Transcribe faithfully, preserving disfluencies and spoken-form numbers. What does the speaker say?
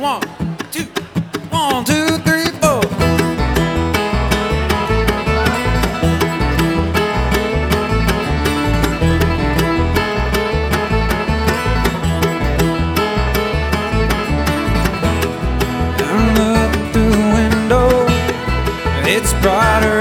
One, two, one, two, three, four. I look through the window, it's brighter